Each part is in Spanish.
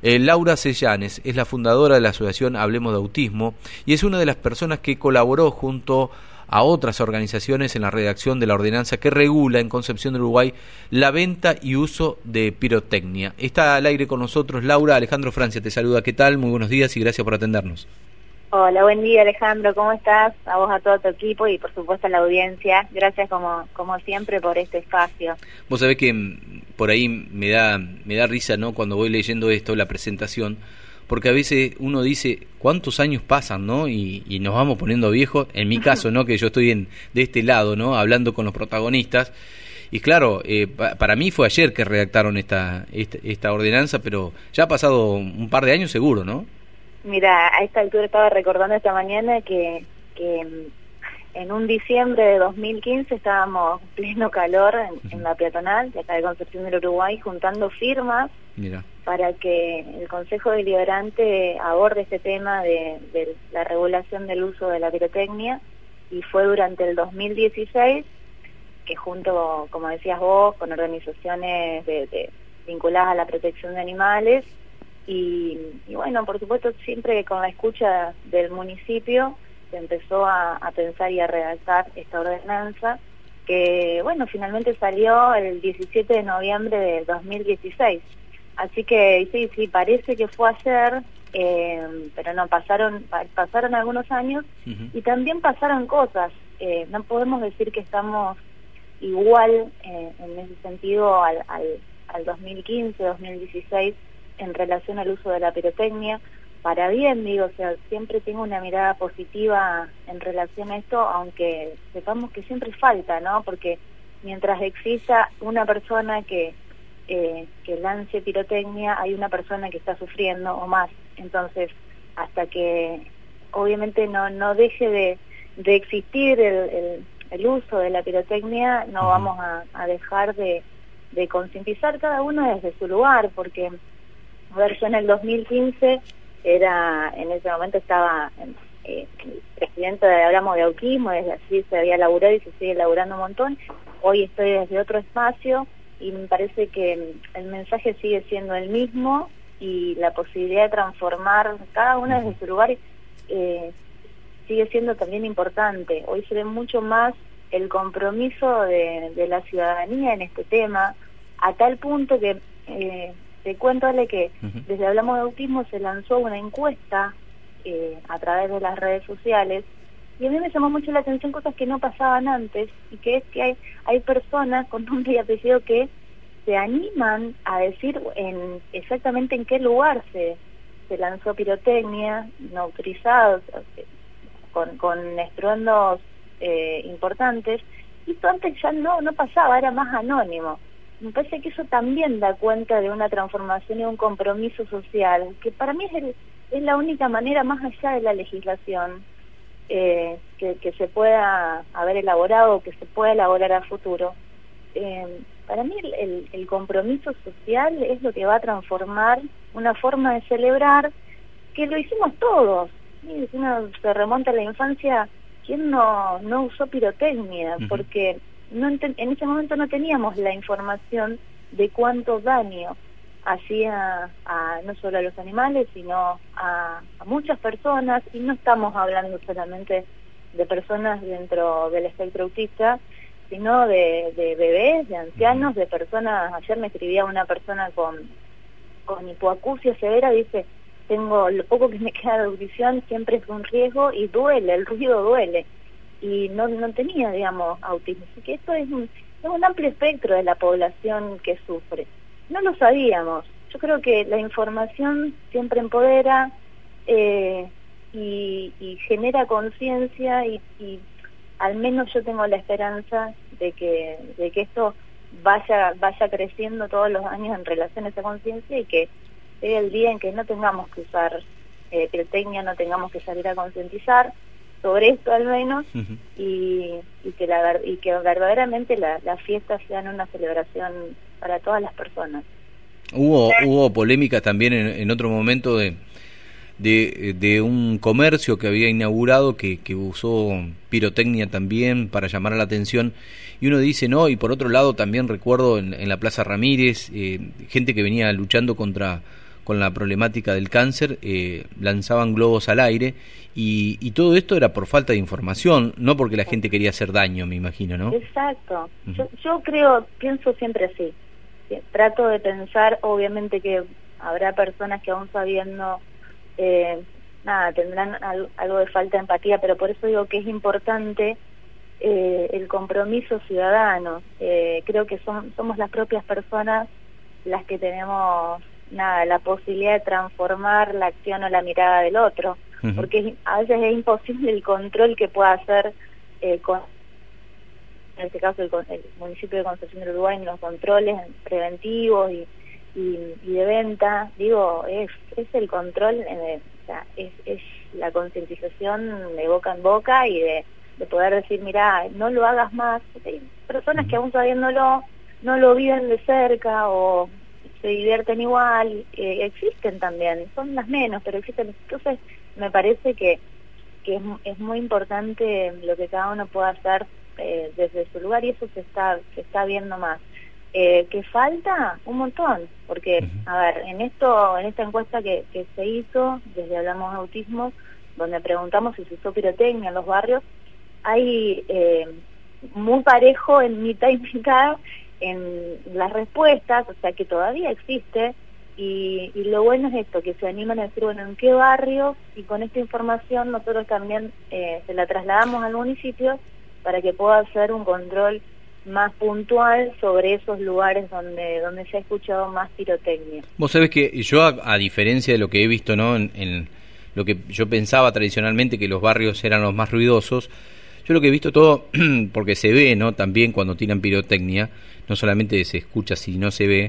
Laura Sellanes es la fundadora de la asociación Hablemos de Autismo y es una de las personas que colaboró junto a otras organizaciones en la redacción de la ordenanza que regula en Concepción del Uruguay la venta y uso de pirotecnia. Está al aire con nosotros Laura. Alejandro Francia te saluda. ¿Qué tal? Muy buenos días y gracias por atendernos. Hola, buen día Alejandro, ¿cómo estás? A vos, a todo tu equipo y por supuesto a la audiencia. Gracias como siempre por este espacio. Vos sabés que por ahí me da risa, ¿no? Cuando voy leyendo esto, la presentación, porque a veces uno dice, ¿cuántos años pasan, no? Y nos vamos poniendo viejos, en mi caso, ¿no? Que yo estoy de este lado, ¿no? Hablando con los protagonistas. Y claro, para mí fue ayer que redactaron esta ordenanza, pero ya ha pasado un par de años seguro, ¿no? Mira, a esta altura estaba recordando esta mañana que en un diciembre de 2015 estábamos en pleno calor en la peatonal de acá de Concepción del Uruguay juntando firmas. Mira, para que el Consejo Deliberante aborde este tema de la regulación del uso de la pirotecnia, y fue durante el 2016 que junto, como decías vos, con organizaciones vinculadas a la protección de animales y bueno, por supuesto siempre con la escucha del municipio se empezó a pensar y a redactar esta ordenanza que, bueno, finalmente salió el 17 de noviembre de 2016. Así que sí, parece que fue ayer, pero no, pasaron algunos años y también pasaron cosas. No podemos decir que estamos igual en ese sentido al 2015, 2016 en relación al uso de la pirotecnia. Para bien, digo, o sea, siempre tengo una mirada positiva en relación a esto, aunque sepamos que siempre falta, ¿no? Porque mientras exista una persona que lance pirotecnia, hay una persona que está sufriendo o más. Entonces, hasta que obviamente no deje de existir el uso de la pirotecnia, no vamos a dejar de concientizar cada uno desde su lugar, porque a ver, yo en el 2015 en ese momento estaba el presidente de Hablamos de Autismo, desde allí se había laburado y se sigue laburando un montón. Hoy estoy desde otro espacio y me parece que el mensaje sigue siendo el mismo y la posibilidad de transformar cada uno desde su lugar sigue siendo también importante. Hoy se ve mucho más el compromiso de la ciudadanía en este tema, a tal punto que te cuento, Ale, que desde Hablamos de Autismo se lanzó una encuesta a través de las redes sociales y a mí me llamó mucho la atención cosas que no pasaban antes, y que es que hay personas con nombre y apellido que se animan a decir exactamente en qué lugar se lanzó pirotecnia, no autorizados, con estruendos importantes, y esto antes ya no pasaba, era más anónimo. Me parece que eso también da cuenta de una transformación y un compromiso social, que para mí es la única manera, más allá de la legislación, que se pueda haber elaborado, que se pueda elaborar a futuro. Para mí el compromiso social es lo que va a transformar una forma de celebrar que lo hicimos todos. ¿Sí? Si uno se remonta a la infancia, ¿quién no usó pirotecnia? Porque en ese momento no teníamos la información de cuánto daño hacía no solo a los animales, sino a muchas personas, y no estamos hablando solamente de personas dentro del espectro autista, sino de bebés, de ancianos, de personas. Ayer me escribía una persona con hipoacusia severa, dice, tengo lo poco que me queda de audición, siempre es un riesgo y duele, el ruido duele, y no tenía, digamos, autismo. Así que esto es un amplio espectro de la población que sufre. No lo sabíamos. Yo creo que la información siempre empodera y genera conciencia, y al menos yo tengo la esperanza de que esto vaya creciendo todos los años en relación a esa conciencia, y que llegue el día en que no tengamos que usar pirotecnia, no tengamos que salir a concientizar sobre esto al menos, y que verdaderamente las fiestas sean una celebración para todas las personas. Hubo polémica también en otro momento de un comercio que había inaugurado que usó pirotecnia también para llamar la atención, y uno dice no, y por otro lado también recuerdo en la Plaza Ramírez gente que venía luchando contra con la problemática del cáncer, lanzaban globos al aire, y todo esto era por falta de información, no porque la gente quería hacer daño, me imagino, ¿no? Exacto. Uh-huh. Yo pienso siempre así. Trato de pensar, obviamente que habrá personas que aún sabiendo, tendrán algo de falta de empatía, pero por eso digo que es importante el compromiso ciudadano. Creo que somos las propias personas las que tenemos la posibilidad de transformar la acción o la mirada del otro, uh-huh. Porque a veces es imposible el control que pueda hacer en este caso el municipio de Concepción del Uruguay, en los controles preventivos y de venta. Digo, es el control, o sea, es la concientización de boca en boca y de poder decir, mira, no lo hagas más. Hay personas que aún sabiéndolo no lo viven de cerca o se divierten igual, existen también, son las menos, pero existen. Entonces me parece que es muy importante lo que cada uno pueda hacer desde su lugar, y eso se está viendo más. ¿Qué falta? Un montón, porque a ver, en esta encuesta que se hizo desde Hablamos de Autismo, donde preguntamos si se usó pirotecnia en los barrios, hay muy parejo en mitad y mitad en las respuestas, o sea que todavía existe, y lo bueno es esto, que se animan a decir, bueno, ¿en qué barrio? Y con esta información nosotros también se la trasladamos al municipio para que pueda hacer un control más puntual sobre esos lugares donde se ha escuchado más pirotecnia. Vos sabés que yo, a diferencia de lo que he visto, ¿no?, en lo que yo pensaba tradicionalmente, que los barrios eran los más ruidosos, yo lo que he visto todo, porque se ve, ¿no?, también cuando tiran pirotecnia, no solamente se escucha, sino se ve,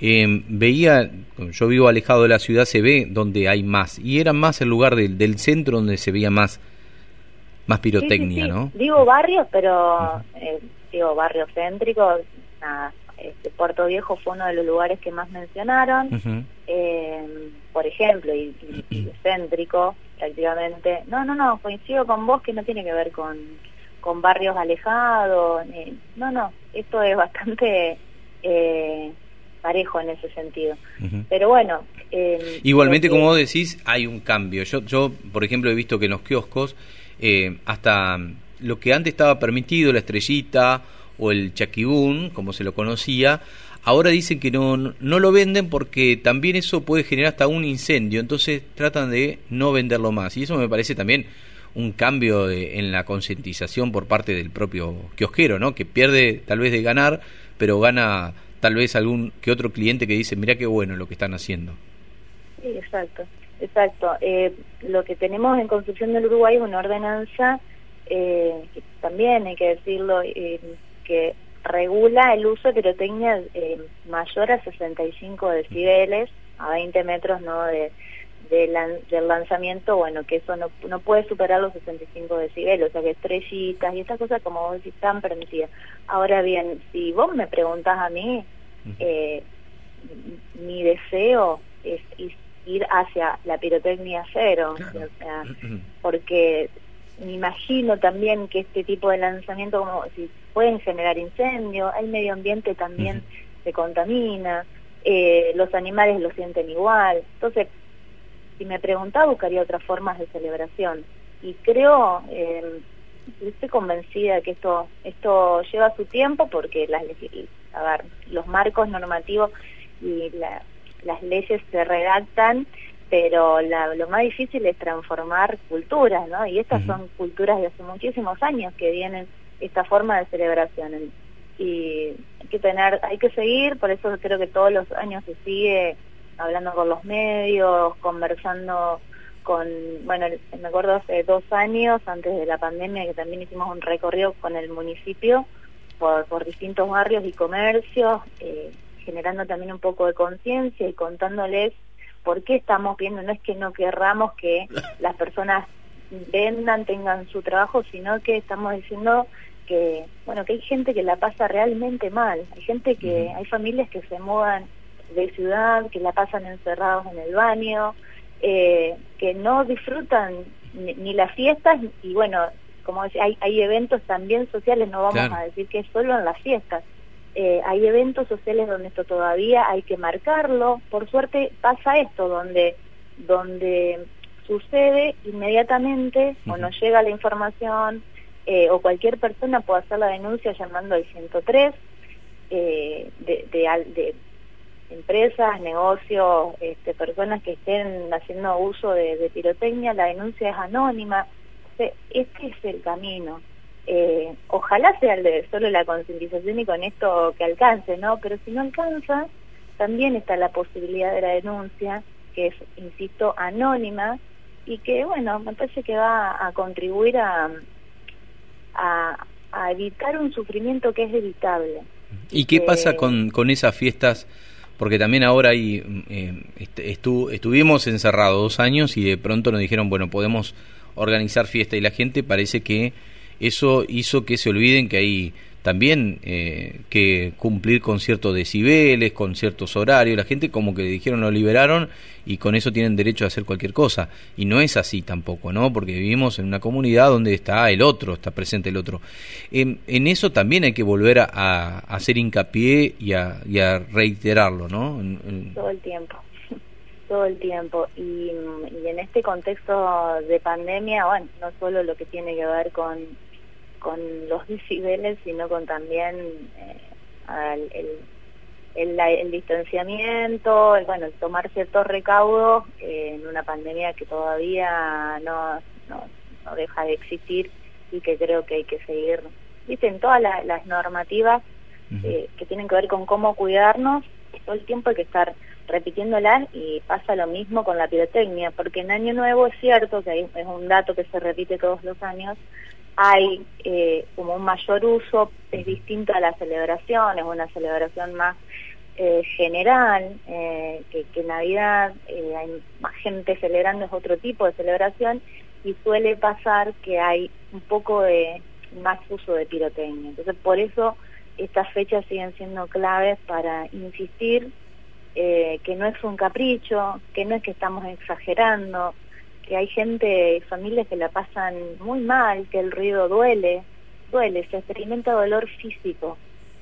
yo vivo alejado de la ciudad, se ve donde hay más, y era más el lugar del centro donde se veía más pirotecnia, sí. ¿No? Digo barrios, pero digo barrios céntricos, Puerto Viejo fue uno de los lugares que más mencionaron, por ejemplo, y céntrico prácticamente. No, coincido con vos que no tiene que ver con barrios alejados, no, esto es bastante parejo en ese sentido. Pero bueno... igualmente, como vos decís, hay un cambio. Yo, por ejemplo, he visto que en los kioscos, hasta lo que antes estaba permitido, la estrellita o el chaquibún, como se lo conocía, ahora dicen que no lo venden porque también eso puede generar hasta un incendio, entonces tratan de no venderlo más, y eso me parece también un cambio en la concientización por parte del propio kiosquero, ¿no?, que pierde tal vez de ganar, pero gana tal vez algún que otro cliente que dice, mirá qué bueno lo que están haciendo. Sí, exacto. Lo que tenemos en Concepción del Uruguay es una ordenanza que también hay que decirlo, que regula el uso de pirotecnia mayor a 65 decibeles, a 20 metros, ¿no?, del lanzamiento, bueno, que eso no puede superar los 65 decibeles, o sea que estrellitas y estas cosas, como vos decís, están permitidas. Ahora bien, si vos me preguntás a mí, mi deseo es ir hacia la pirotecnia cero, claro. O sea, porque me imagino también que este tipo de lanzamiento, como si pueden generar incendios, el medio ambiente también se contamina, los animales lo sienten igual. Entonces, si me preguntaba, buscaría otras formas de celebración, y creo, estoy convencida de que esto lleva su tiempo, porque los marcos normativos y las leyes se redactan, pero lo más difícil es transformar culturas, ¿no? Y estas son culturas de hace muchísimos años que vienen esta forma de celebración, y hay que seguir. Por eso creo que todos los años se sigue hablando con los medios, conversando me acuerdo hace 2 años, antes de la pandemia, que también hicimos un recorrido con el municipio por distintos barrios y comercios, generando también un poco de conciencia y contándoles por qué estamos viendo. No es que no querramos que las personas vendan, tengan su trabajo, sino que estamos diciendo que hay gente que la pasa realmente mal, hay familias que se mudan de ciudad, que la pasan encerrados en el baño, que no disfrutan ni las fiestas, y bueno, como decía, hay eventos también sociales, no vamos a decir que es solo en las fiestas, Hay eventos sociales donde esto todavía hay que marcarlo. Por suerte pasa esto, donde sucede inmediatamente o nos llega la información, o cualquier persona puede hacer la denuncia llamando al 103, de empresas, negocios, personas que estén haciendo uso de pirotecnia. La denuncia es anónima. Este es el camino. Ojalá sea el de solo la concientización y con esto que alcance, ¿no? Pero si no alcanza, también está la posibilidad de la denuncia, que es, insisto, anónima, y que, bueno, me parece que va a contribuir a evitar un sufrimiento que es evitable. ¿Y qué pasa con esas fiestas? Porque también ahora estuvimos encerrados 2 años y de pronto nos dijeron, bueno, podemos organizar fiesta, y la gente parece que eso hizo que se olviden que hay también que cumplir con ciertos decibeles, con ciertos horarios. La gente como que dijeron, lo liberaron y con eso tienen derecho a hacer cualquier cosa, y no es así tampoco, ¿no? Porque vivimos en una comunidad donde está el otro, está presente el otro. En eso también hay que volver a hacer hincapié y a reiterarlo, ¿no? Todo el tiempo. Todo el tiempo, y en este contexto de pandemia, bueno, no solo lo que tiene que ver con los decibeles, sino con también el distanciamiento, el tomar ciertos recaudos en una pandemia que todavía no deja de existir, y que creo que hay que seguir, ¿viste? En todas las normativas que tienen que ver con cómo cuidarnos. Todo el tiempo hay que estar repitiéndolas, y pasa lo mismo con la pirotecnia, porque en Año Nuevo es cierto que es un dato que se repite todos los años, hay como un mayor uso. Es distinto a la celebración, es una celebración más general, que Navidad, hay más gente celebrando, es otro tipo de celebración, y suele pasar que hay un poco de más uso de pirotecnia. Entonces, por eso estas fechas siguen siendo claves para insistir que no es un capricho, que no es que estamos exagerando, que hay gente, familias que la pasan muy mal, que el ruido duele, se experimenta dolor físico,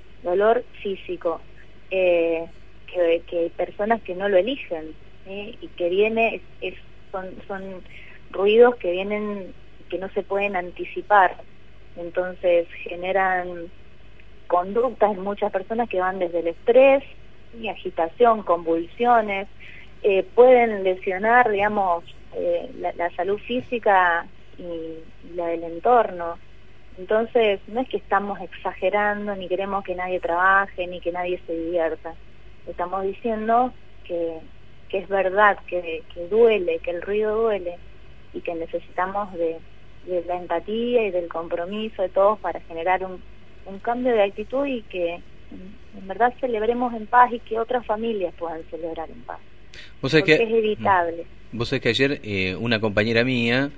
que hay personas que no lo eligen, ¿sí? Y que viene, son ruidos que vienen, que no se pueden anticipar. Entonces generan conductas en muchas personas que van desde el estrés y agitación, convulsiones, pueden lesionar, digamos, la salud física y la del entorno. Entonces, no es que estamos exagerando, ni queremos que nadie trabaje, ni que nadie se divierta. Estamos diciendo que es verdad, que duele, que el ruido duele, y que necesitamos de la empatía y del compromiso de todos para generar un cambio de actitud, y que en verdad celebremos en paz, y que otras familias puedan celebrar en paz. Porque es evitable. Vos sabés que ayer una compañera mía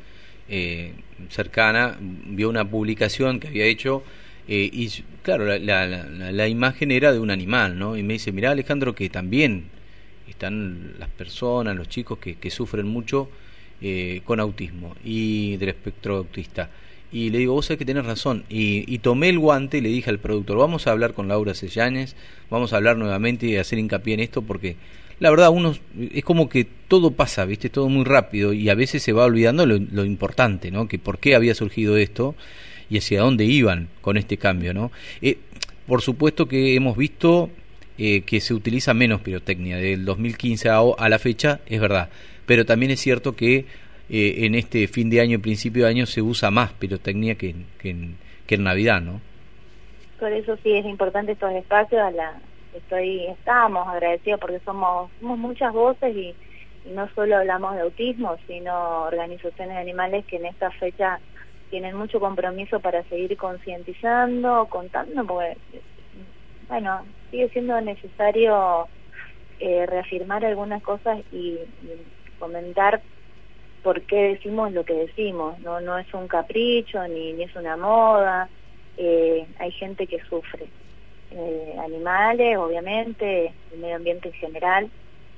cercana vio una publicación que había hecho, y claro, la imagen era de un animal, ¿no? Y me dice, mirá, Alejandro, que también están las personas, los chicos que sufren mucho con autismo y del espectro autista. Y le digo, vos sabés que tenés razón, y tomé el guante y le dije al productor, vamos a hablar con Laura Sellanes, vamos a hablar nuevamente y hacer hincapié en esto, porque la verdad es como que todo pasa, ¿viste? Todo muy rápido, y a veces se va olvidando lo importante, ¿no? Que por qué había surgido esto y hacia dónde iban con este cambio, ¿no? Por supuesto que hemos visto que se utiliza menos pirotecnia del 2015 a la fecha, es verdad, pero también es cierto que en este fin de año y principio de año se usa más pirotecnia que en Navidad, ¿no? Por eso sí es importante estos espacios. Estamos agradecidos porque somos muchas voces, y no solo hablamos de autismo, sino organizaciones de animales que en esta fecha tienen mucho compromiso para seguir concientizando, contando, porque bueno, sigue siendo necesario reafirmar algunas cosas y comentar por qué decimos lo que decimos. No es un capricho, ni es una moda. Hay gente que sufre, animales, obviamente, el medio ambiente en general,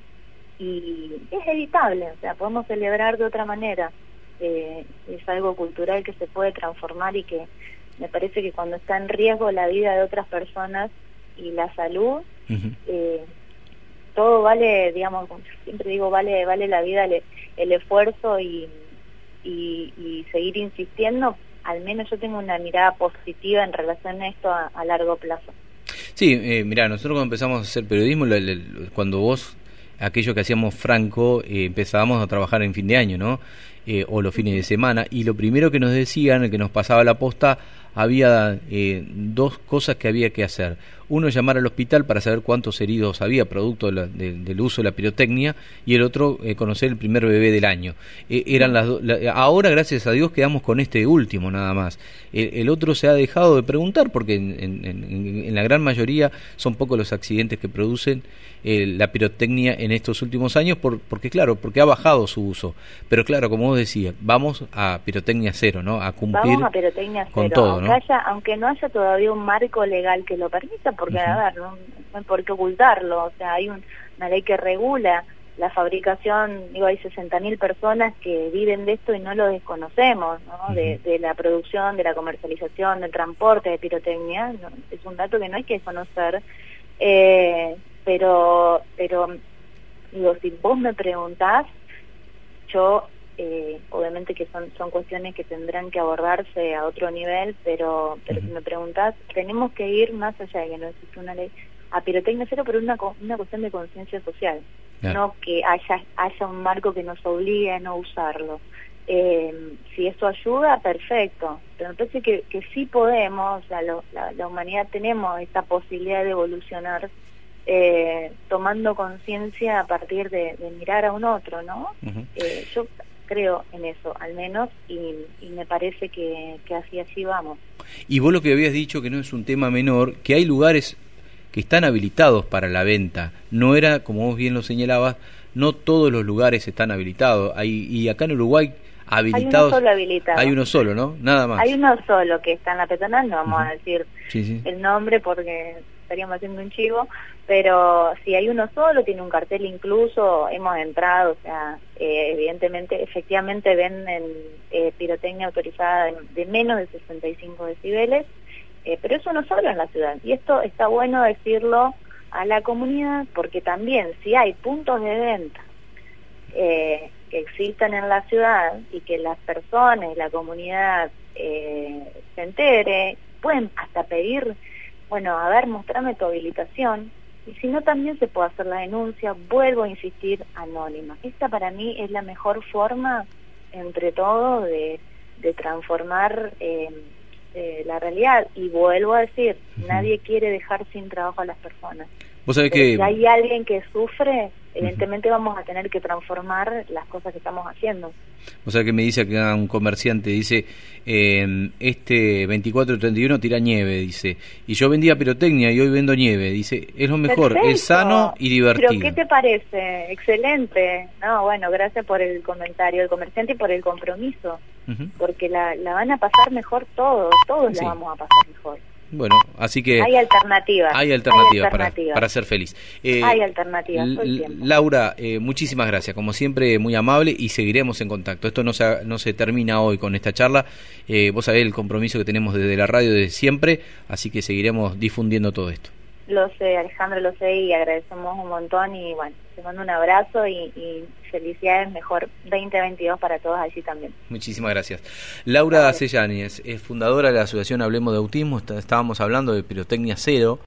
y es evitable. O sea, podemos celebrar de otra manera. Es algo cultural que se puede transformar, y que me parece que cuando está en riesgo la vida de otras personas, y la salud, todo vale, digamos, como siempre digo, vale la vida, el esfuerzo y seguir insistiendo. Al menos yo tengo una mirada positiva en relación a esto a largo plazo. Sí, mirá, nosotros cuando empezamos a hacer periodismo, cuando aquello que hacíamos franco, empezábamos a trabajar en fin de año, ¿no? O los fines de semana, y lo primero que nos decían, que nos pasaba la posta, había dos cosas que había que hacer. Uno, llamar al hospital para saber cuántos heridos había producto del uso de la pirotecnia, y el otro, conocer el primer bebé del año. Eran las ahora, gracias a Dios, quedamos con este último nada más. El otro se ha dejado de preguntar, porque en la gran mayoría son pocos los accidentes que producen la pirotecnia en estos últimos años, porque claro, porque ha bajado su uso. Pero claro, como vos decías, vamos a pirotecnia cero, ¿no? A cumplir vamos a pirotecnia con cero, todo, ¿no? Aunque no haya todavía un marco legal que lo permita, porque a ver, no hay por qué ocultarlo. O sea, hay una ley que regula la fabricación, digo, hay 60.000 personas que viven de esto y no lo desconocemos, ¿no? De la producción, de la comercialización, del transporte de pirotecnia, ¿no? Es un dato que no hay que desconocer, pero digo, si vos me preguntás, yo obviamente que son cuestiones que tendrán que abordarse a otro nivel, pero si me preguntás, tenemos que ir más allá de que no existe una ley a pirotecnia cero, pero una cuestión de conciencia social, no que haya un marco que nos obligue a no usarlo. Si eso ayuda, perfecto, pero me parece que sí podemos, o sea, la humanidad tenemos esta posibilidad de evolucionar tomando conciencia a partir de mirar a un otro, ¿no? Yo creo en eso, al menos, y me parece que así vamos. Y vos lo que habías dicho, que no es un tema menor, que hay lugares que están habilitados para la venta. No era, como vos bien lo señalabas, no todos los lugares están habilitados. Y acá en Uruguay, habilitados... Hay uno solo habilitado. Hay uno solo, ¿no? Nada más. Hay uno solo que está en la peatonal, no vamos a decir sí. el nombre porque estaríamos haciendo un chivo, pero si hay uno solo, tiene un cartel incluso, hemos entrado, o sea, evidentemente, efectivamente venden pirotecnia autorizada de menos de 65 decibeles, pero es uno solo en la ciudad, y esto está bueno decirlo a la comunidad, porque también si hay puntos de venta que existan en la ciudad y que las personas, la comunidad se entere, pueden hasta pedir, bueno, a ver, mostrame tu habilitación, y si no también se puede hacer la denuncia, vuelvo a insistir, anónima. Esta para mí es la mejor forma, entre todo, de transformar la realidad, y vuelvo a decir, nadie quiere dejar sin trabajo a las personas. Vos sabés que... Si hay alguien que sufre, evidentemente vamos a tener que transformar las cosas que estamos haciendo. Vos sabés que me dice acá un comerciante, dice, este 24-31 tira nieve, dice, y yo vendía pirotecnia y hoy vendo nieve, dice, es lo mejor, perfecto, es sano y divertido. ¿Pero qué te parece? Excelente. No, bueno, gracias por el comentario del comerciante y por el compromiso, porque la van a pasar mejor todos sí. La vamos a pasar mejor. Bueno, así que... Hay alternativas. Hay alternativas para ser feliz. Hay alternativas todo el tiempo. Laura, muchísimas gracias. Como siempre, muy amable, y seguiremos en contacto. Esto no se termina hoy con esta charla. Vos sabés el compromiso que tenemos desde la radio desde siempre, así que seguiremos difundiendo todo esto. Lo sé, Alejandro, lo sé, y agradecemos un montón, y bueno, te mando un abrazo y felicidades, mejor 2022 para todos allí también. Muchísimas gracias. Laura Sellanes es fundadora de la asociación Hablemos de Autismo. Estábamos hablando de pirotecnia cero.